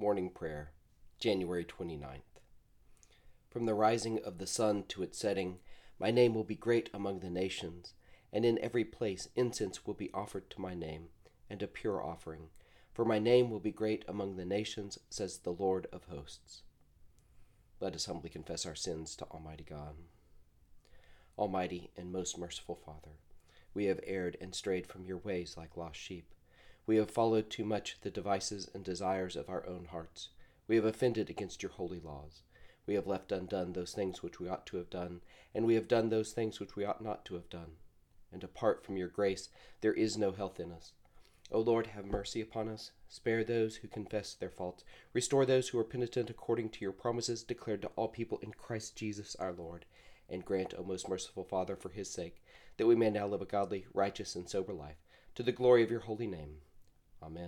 Morning Prayer, January 29th. From the rising of the sun to its setting, my name will be great among the nations, and in every place incense will be offered to my name, and a pure offering. For my name will be great among the nations, says the Lord of hosts. Let us humbly confess our sins to Almighty God. Almighty and most merciful Father, we have erred and strayed from your ways like lost sheep. We have followed too much the devices and desires of our own hearts. We have offended against your holy laws. We have left undone those things which we ought to have done, and we have done those things which we ought not to have done. And apart from your grace, there is no health in us. O Lord, have mercy upon us. Spare those who confess their faults. Restore those who are penitent according to your promises declared to all people in Christ Jesus our Lord. And grant, O most merciful Father, for his sake, that we may now live a godly, righteous, and sober life, to the glory of your holy name. Amen.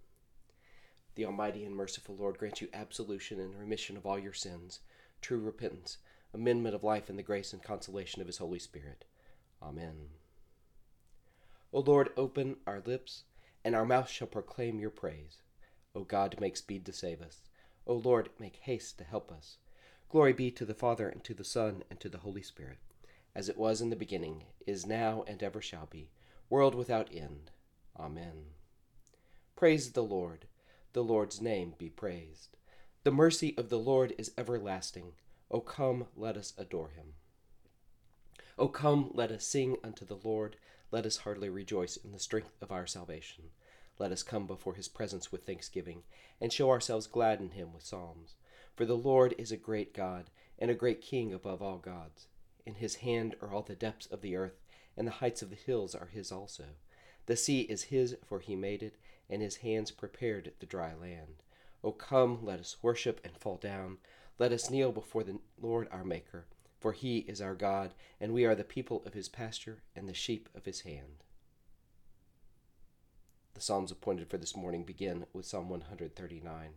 The Almighty and merciful Lord grant you absolution and remission of all your sins, true repentance, amendment of life, and the grace and consolation of his Holy Spirit. Amen. O Lord, open our lips, and our mouth shall proclaim your praise. O God, make speed to save us. O Lord, make haste to help us. Glory be to the Father, and to the Son, and to the Holy Spirit, as it was in the beginning, is now, and ever shall be, world without end. Amen. Praise the Lord. The Lord's name be praised. The mercy of the Lord is everlasting. O come, let us adore him. O come, let us sing unto the Lord. Let us heartily rejoice in the strength of our salvation. Let us come before his presence with thanksgiving, and show ourselves glad in him with psalms. For the Lord is a great God, and a great King above all gods. In his hand are all the depths of the earth, and the heights of the hills are his also. The sea is his, for he made it, and his hands prepared the dry land. O come, let us worship and fall down. Let us kneel before the Lord our Maker, for he is our God, and we are the people of his pasture and the sheep of his hand. The Psalms appointed for this morning begin with Psalm 139.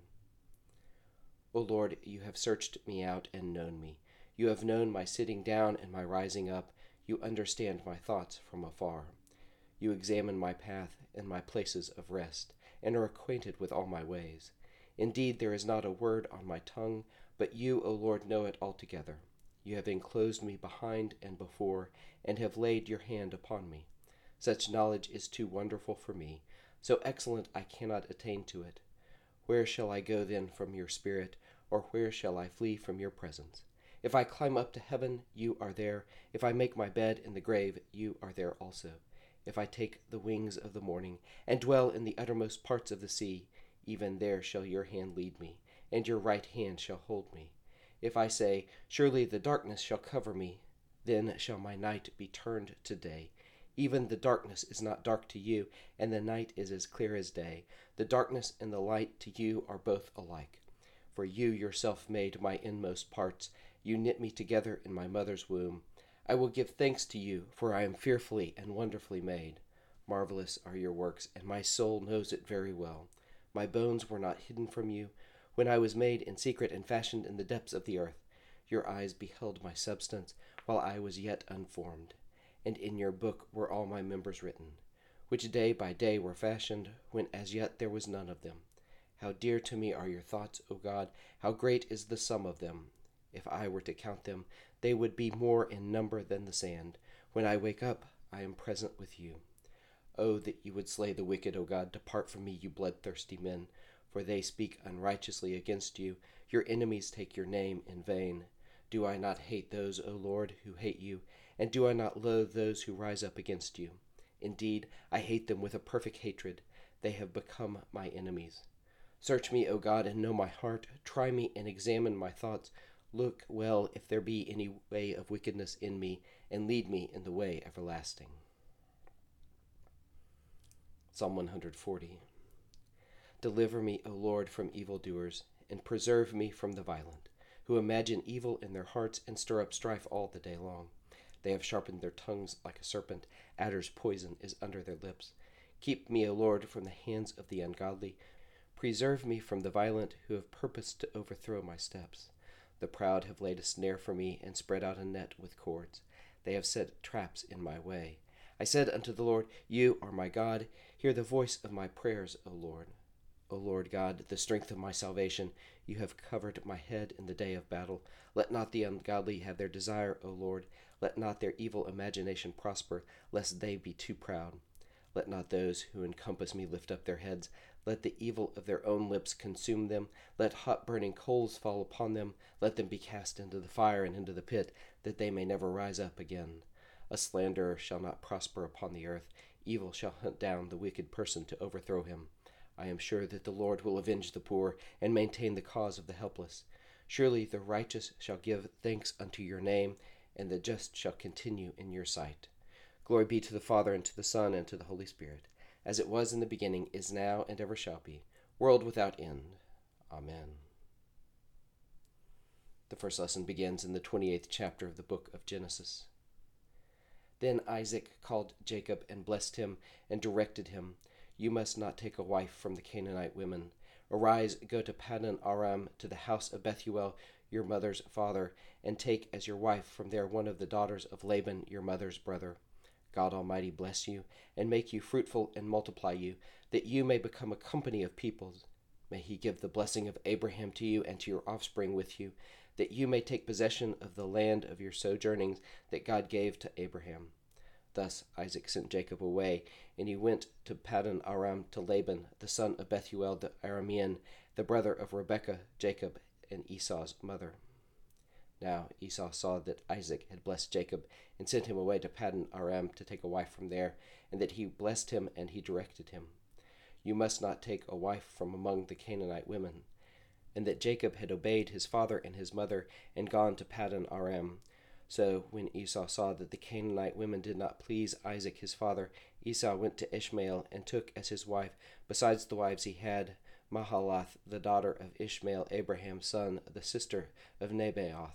O Lord, you have searched me out and known me. You have known my sitting down and my rising up. You understand my thoughts from afar. You examine my path and my places of rest, and are acquainted with all my ways. Indeed, there is not a word on my tongue, but you, O Lord, know it altogether. You have enclosed me behind and before, and have laid your hand upon me. Such knowledge is too wonderful for me, so excellent I cannot attain to it. Where shall I go then from your spirit, or where shall I flee from your presence? If I climb up to heaven, you are there. If I make my bed in the grave, you are there also. If I take the wings of the morning, and dwell in the uttermost parts of the sea, even there shall your hand lead me, and your right hand shall hold me. If I say, surely the darkness shall cover me, then shall my night be turned to day. Even the darkness is not dark to you, and the night is as clear as day. The darkness and the light to you are both alike. For you yourself made my inmost parts. You knit me together in my mother's womb. I will give thanks to you, for I am fearfully and wonderfully made. Marvelous are your works, and my soul knows it very well. My bones were not hidden from you, when I was made in secret and fashioned in the depths of the earth. Your eyes beheld my substance, while I was yet unformed. And in your book were all my members written, which day by day were fashioned, when as yet there was none of them. How dear to me are your thoughts, O God! How great is the sum of them! If I were to count them, they would be more in number than the sand. When I wake up, I am present with you. Oh, that you would slay the wicked, O God! Depart from me, you bloodthirsty men, for they speak unrighteously against you. Your enemies take your name in vain. Do I not hate those, O Lord, who hate you? And do I not loathe those who rise up against you? Indeed, I hate them with a perfect hatred. They have become my enemies. Search me, O God, and know my heart. Try me and examine my thoughts. Look well if there be any way of wickedness in me, and lead me in the way everlasting. Psalm 140. Deliver me, O Lord, from evildoers, and preserve me from the violent, who imagine evil in their hearts and stir up strife all the day long. They have sharpened their tongues like a serpent. Adder's poison is under their lips. Keep me, O Lord, from the hands of the ungodly. Preserve me from the violent, who have purposed to overthrow my steps. The proud have laid a snare for me, and spread out a net with cords. They have set traps in my way. I said unto the Lord, You are my God. Hear the voice of my prayers, O Lord. O Lord God, the strength of my salvation. You have covered my head in the day of battle. Let not the ungodly have their desire, O Lord. Let not their evil imagination prosper, lest they be too proud. Let not those who encompass me lift up their heads. Let the evil of their own lips consume them. Let hot burning coals fall upon them. Let them be cast into the fire and into the pit, that they may never rise up again. A slanderer shall not prosper upon the earth. Evil shall hunt down the wicked person to overthrow him. I am sure that the Lord will avenge the poor and maintain the cause of the helpless. Surely the righteous shall give thanks unto your name, and the just shall continue in your sight. Glory be to the Father, and to the Son, and to the Holy Spirit, as it was in the beginning, is now, and ever shall be, world without end. Amen. The first lesson begins in the 28th chapter of the book of Genesis. Then Isaac called Jacob and blessed him and directed him, You must not take a wife from the Canaanite women. Arise, go to Paddan Aram, to the house of Bethuel, your mother's father, and take as your wife from there one of the daughters of Laban, your mother's brother. God Almighty bless you, and make you fruitful and multiply you, that you may become a company of peoples. May he give the blessing of Abraham to you and to your offspring with you, that you may take possession of the land of your sojournings that God gave to Abraham. Thus Isaac sent Jacob away, and he went to Paddan Aram to Laban, the son of Bethuel the Aramean, the brother of Rebekah, Jacob, and Esau's mother. Now Esau saw that Isaac had blessed Jacob, and sent him away to Paddan Aram to take a wife from there, and that he blessed him, and he directed him, You must not take a wife from among the Canaanite women. And that Jacob had obeyed his father and his mother, and gone to Paddan Aram. So when Esau saw that the Canaanite women did not please Isaac his father, Esau went to Ishmael, and took as his wife, besides the wives he had, Mahalath, the daughter of Ishmael, Abraham's son, the sister of Nebaioth.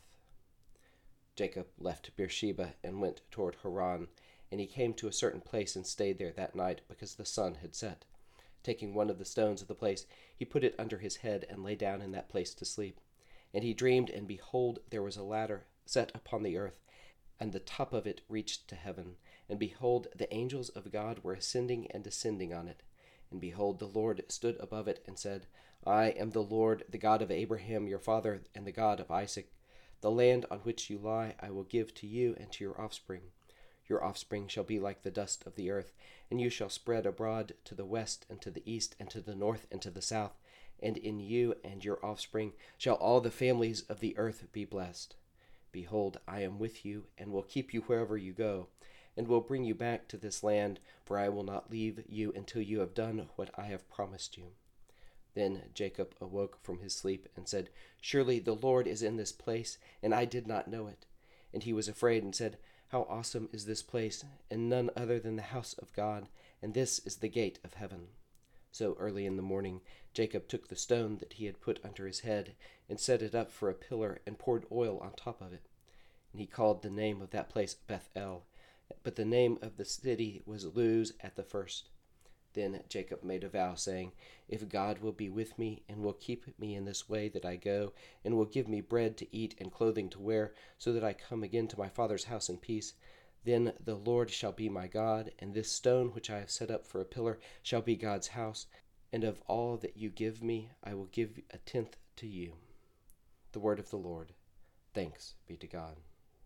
Jacob left Beersheba and went toward Haran, and he came to a certain place and stayed there that night, because the sun had set. Taking one of the stones of the place, he put it under his head and lay down in that place to sleep. And he dreamed, and behold, there was a ladder set upon the earth, and the top of it reached to heaven. And behold, the angels of God were ascending and descending on it. And behold, the Lord stood above it and said, I am the Lord, the God of Abraham your father, and the God of Isaac. The land on which you lie I will give to you and to your offspring. Your offspring shall be like the dust of the earth, and you shall spread abroad to the west and to the east and to the north and to the south, and in you and your offspring shall all the families of the earth be blessed. Behold, I am with you, and will keep you wherever you go, and will bring you back to this land, for I will not leave you until you have done what I have promised you. Then Jacob awoke from his sleep and said, Surely the Lord is in this place, and I did not know it. And he was afraid and said, How awesome is this place, and none other than the house of God, and this is the gate of heaven. So early in the morning Jacob took the stone that he had put under his head, and set it up for a pillar, and poured oil on top of it. And he called the name of that place Bethel, but the name of the city was Luz at the first. Then Jacob made a vow, saying, If God will be with me, and will keep me in this way that I go, and will give me bread to eat and clothing to wear, so that I come again to my father's house in peace, then the Lord shall be my God, and this stone which I have set up for a pillar shall be God's house, and of all that you give me I will give 1/10 to you. The word of the Lord. Thanks be to God.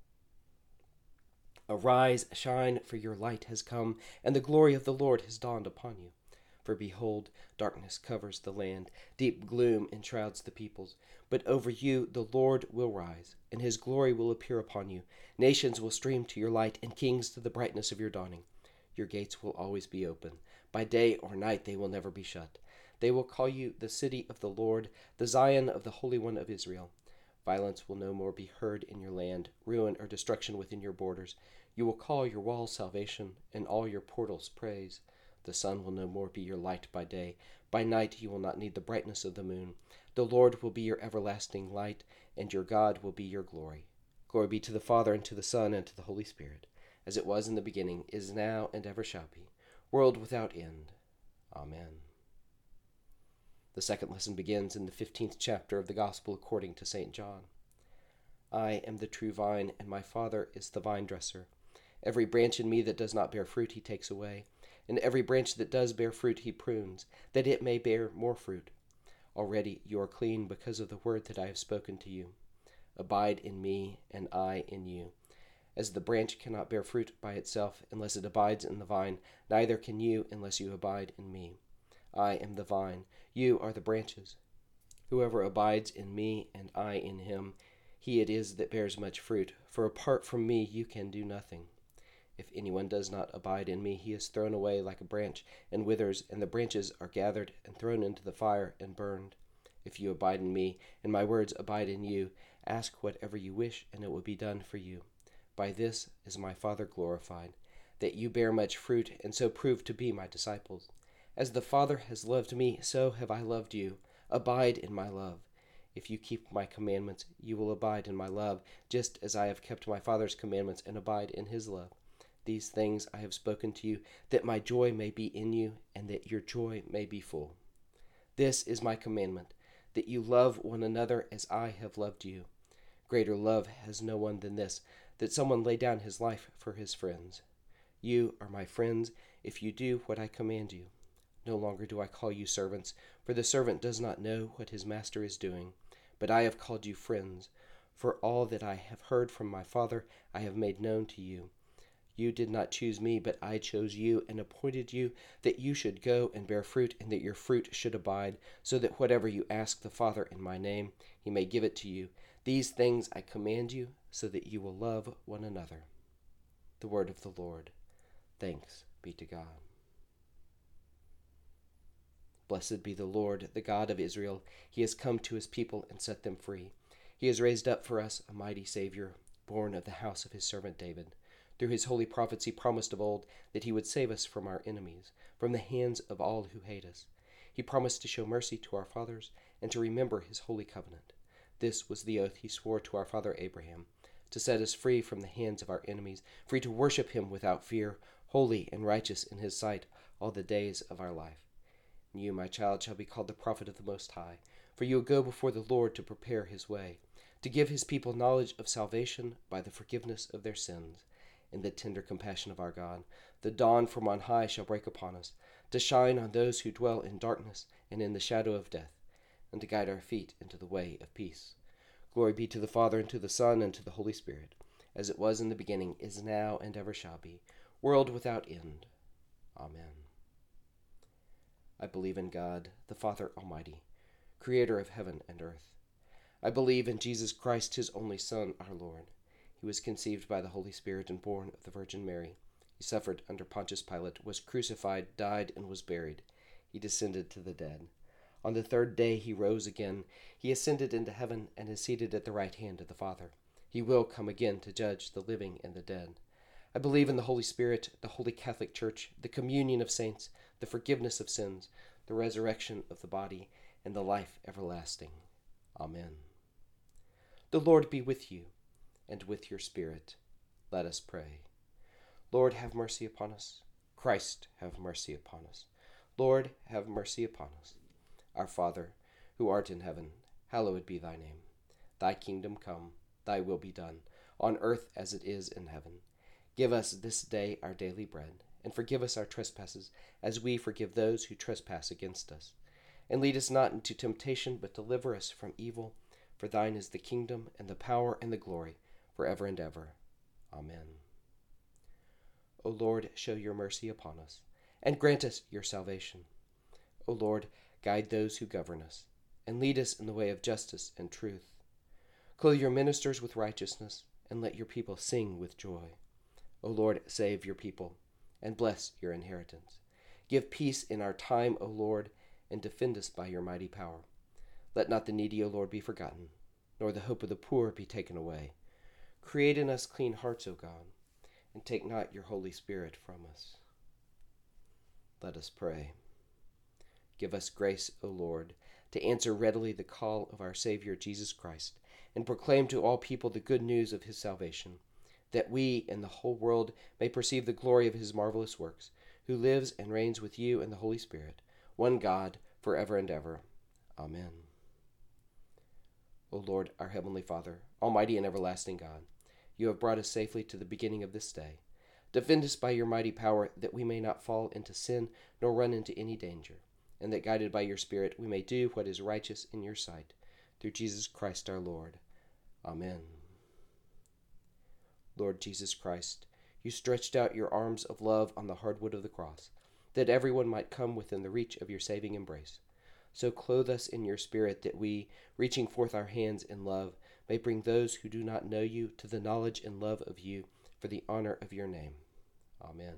Arise, shine, for your light has come, and the glory of the Lord has dawned upon you. For behold, darkness covers the land, deep gloom enshrouds the peoples. But over you the Lord will rise, and his glory will appear upon you. Nations will stream to your light, and kings to the brightness of your dawning. Your gates will always be open. By day or night they will never be shut. They will call you the city of the Lord, the Zion of the Holy One of Israel. Violence will no more be heard in your land, ruin or destruction within your borders. You will call your walls salvation, and all your portals praise. The sun will no more be your light by day. By night you will not need the brightness of the moon. The Lord will be your everlasting light, and your God will be your glory. Glory be to the Father, and to the Son, and to the Holy Spirit, as it was in the beginning, is now, and ever shall be, world without end. Amen. The second lesson begins in the 15th chapter of the Gospel according to St. John. I am the true vine, and my Father is the vine dresser. Every branch in me that does not bear fruit he takes away, and every branch that does bear fruit he prunes, that it may bear more fruit. Already you are clean because of the word that I have spoken to you. Abide in me, and I in you. As the branch cannot bear fruit by itself unless it abides in the vine, neither can you unless you abide in me. I am the vine, you are the branches. Whoever abides in me, and I in him, he it is that bears much fruit, for apart from me you can do nothing. If anyone does not abide in me, he is thrown away like a branch, and withers, and the branches are gathered and thrown into the fire and burned. If you abide in me, and my words abide in you, ask whatever you wish, and it will be done for you. By this is my Father glorified, that you bear much fruit, and so prove to be my disciples. As the Father has loved me, so have I loved you. Abide in my love. If you keep my commandments, you will abide in my love, just as I have kept my Father's commandments and abide in his love. These things I have spoken to you, that my joy may be in you, and that your joy may be full. This is my commandment, that you love one another as I have loved you. Greater love has no one than this, that someone lay down his life for his friends. You are my friends if you do what I command you. No longer do I call you servants, for the servant does not know what his master is doing, but I have called you friends, for all that I have heard from my Father I have made known to you. You did not choose me, but I chose you and appointed you that you should go and bear fruit, and that your fruit should abide, so that whatever you ask the Father in my name, he may give it to you. These things I command you, so that you will love one another. The word of the Lord. Thanks be to God. Blessed be the Lord, the God of Israel. He has come to his people and set them free. He has raised up for us a mighty Savior, born of the house of his servant David. Through his holy prophets he promised of old that he would save us from our enemies, from the hands of all who hate us. He promised to show mercy to our fathers and to remember his holy covenant. This was the oath he swore to our father Abraham, to set us free from the hands of our enemies, free to worship him without fear, holy and righteous in his sight all the days of our life. And you, my child, shall be called the prophet of the Most High, for you will go before the Lord to prepare his way, to give his people knowledge of salvation by the forgiveness of their sins. In the tender compassion of our God, the dawn from on high shall break upon us, to shine on those who dwell in darkness and in the shadow of death, and to guide our feet into the way of peace. Glory be to the Father, and to the Son, and to the Holy Spirit, as it was in the beginning, is now, and ever shall be, world without end. Amen. I believe in God, the Father Almighty, creator of heaven and earth. I believe in Jesus Christ, his only Son, our Lord. He was conceived by the Holy Spirit and born of the Virgin Mary. He suffered under Pontius Pilate, was crucified, died, and was buried. He descended to the dead. On the third day he rose again. He ascended into heaven and is seated at the right hand of the Father. He will come again to judge the living and the dead. I believe in the Holy Spirit, the Holy Catholic Church, the communion of saints, the forgiveness of sins, the resurrection of the body, and the life everlasting. Amen. The Lord be with you, and with your spirit. Let us pray. Lord, have mercy upon us. Christ, have mercy upon us. Lord, have mercy upon us. Our Father, who art in heaven, hallowed be thy name. Thy kingdom come, thy will be done, on earth as it is in heaven. Give us this day our daily bread, and forgive us our trespasses, as we forgive those who trespass against us. And lead us not into temptation, but deliver us from evil. For thine is the kingdom, and the power, and the glory, forever and ever. Amen. O Lord, show your mercy upon us, and grant us your salvation. O Lord, guide those who govern us, and lead us in the way of justice and truth. Clothe your ministers with righteousness, and let your people sing with joy. O Lord, save your people, and bless your inheritance. Give peace in our time, O Lord, and defend us by your mighty power. Let not the needy, O Lord, be forgotten, nor the hope of the poor be taken away. Create in us clean hearts, O God, and take not your Holy Spirit from us. Let us pray. Give us grace, O Lord, to answer readily the call of our Savior Jesus Christ, and proclaim to all people the good news of his salvation, that we and the whole world may perceive the glory of his marvelous works, who lives and reigns with you and the Holy Spirit, one God, forever and ever. Amen. O Lord, our heavenly Father, almighty and everlasting God, you have brought us safely to the beginning of this day. Defend us by your mighty power, that we may not fall into sin nor run into any danger, and that guided by your Spirit we may do what is righteous in your sight. Through Jesus Christ our Lord. Amen. Lord Jesus Christ, you stretched out your arms of love on the hard wood of the cross, that everyone might come within the reach of your saving embrace. So clothe us in your Spirit, that we, reaching forth our hands in love, may bring those who do not know you to the knowledge and love of you, for the honor of your name. Amen.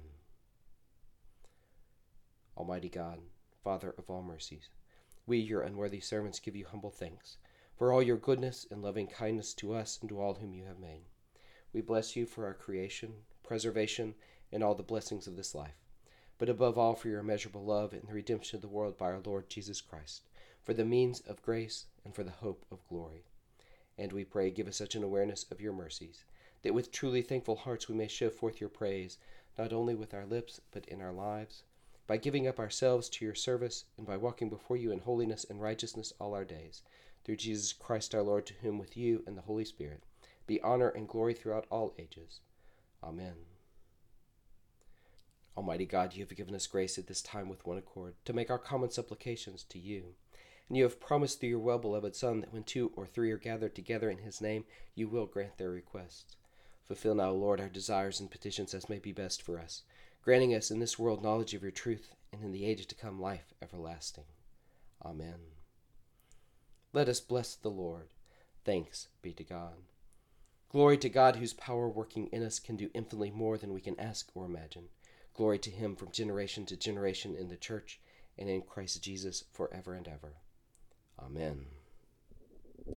Almighty God, Father of all mercies, we, your unworthy servants, give you humble thanks for all your goodness and loving kindness to us and to all whom you have made. We bless you for our creation, preservation, and all the blessings of this life, but above all for your immeasurable love and the redemption of the world by our Lord Jesus Christ, for the means of grace and for the hope of glory. And we pray, give us such an awareness of your mercies, that with truly thankful hearts we may show forth your praise, not only with our lips, but in our lives, by giving up ourselves to your service, and by walking before you in holiness and righteousness all our days. Through Jesus Christ our Lord, to whom with you and the Holy Spirit be honor and glory throughout all ages. Amen. Almighty God, you have given us grace at this time with one accord to make our common supplications to you. And you have promised through your well-beloved Son that when 2 or 3 are gathered together in his name, you will grant their requests. Fulfill now, Lord, our desires and petitions as may be best for us, granting us in this world knowledge of your truth, and in the age to come life everlasting. Amen. Let us bless the Lord. Thanks be to God. Glory to God, whose power working in us can do infinitely more than we can ask or imagine. Glory to him from generation to generation in the church and in Christ Jesus forever and ever. Amen.